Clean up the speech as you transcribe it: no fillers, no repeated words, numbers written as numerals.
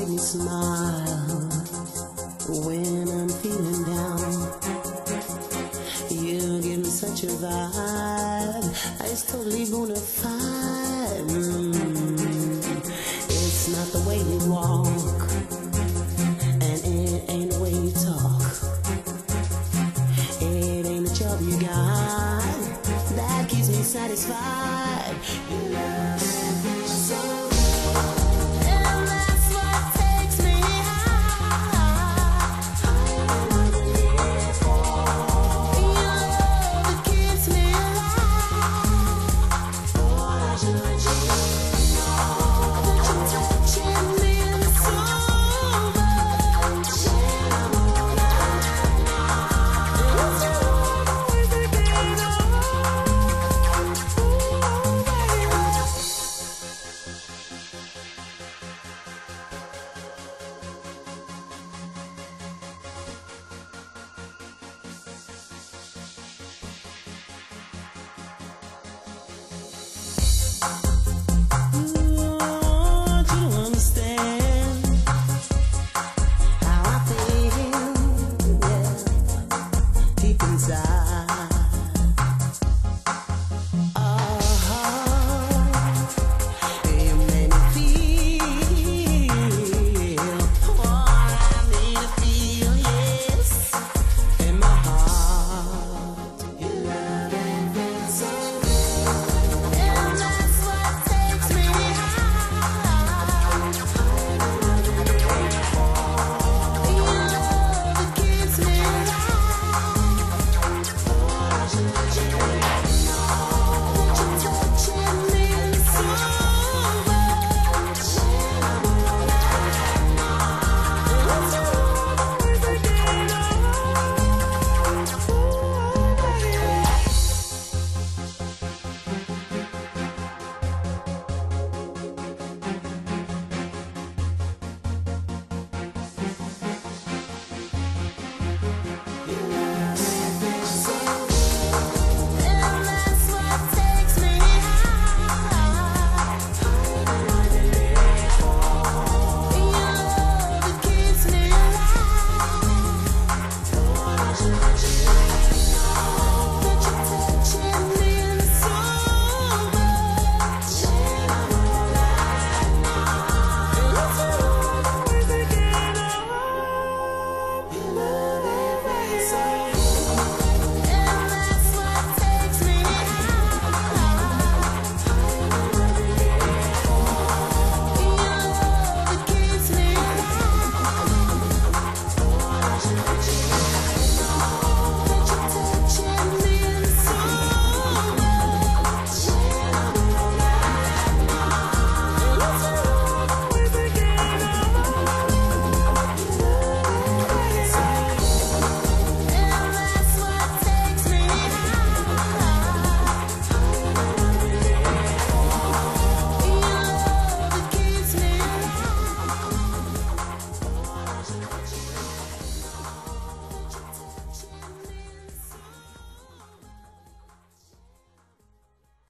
make me smile when I'm feeling down. You give me such a vibe, it's totally bona fide. It's not the way you walk, and it ain't the way you talk. It ain't the job you got that keeps me satisfied. Yeah. Inside